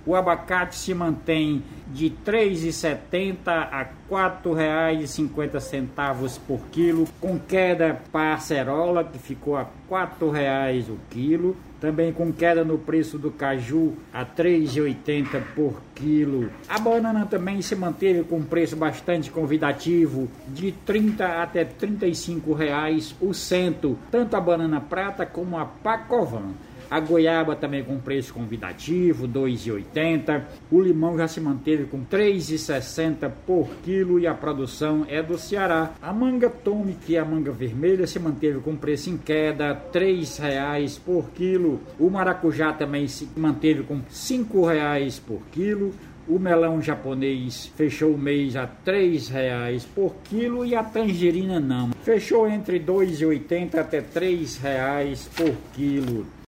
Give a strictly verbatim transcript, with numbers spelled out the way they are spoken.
O abacate se mantém de três reais e setenta centavos a quatro reais e cinquenta centavos por quilo, com queda para a acerola, que ficou a quatro reais o quilo. Também com queda no preço do caju a três reais e oitenta centavos por quilo. A banana também se manteve com preço bastante convidativo, de trinta até trinta e cinco reais o cento, tanto a banana prata como a Pacovan. A goiaba também com preço convidativo, dois reais e oitenta centavos. O limão já se manteve com três reais e sessenta centavos por quilo e a produção é do Ceará. A manga tome, que é a manga vermelha, se manteve com preço em queda, três reais por quilo. O maracujá também se manteve com cinco reais por quilo. O melão japonês fechou o mês a três reais por quilo e a tangerina não. Fechou entre dois reais e oitenta centavos até três reais por quilo.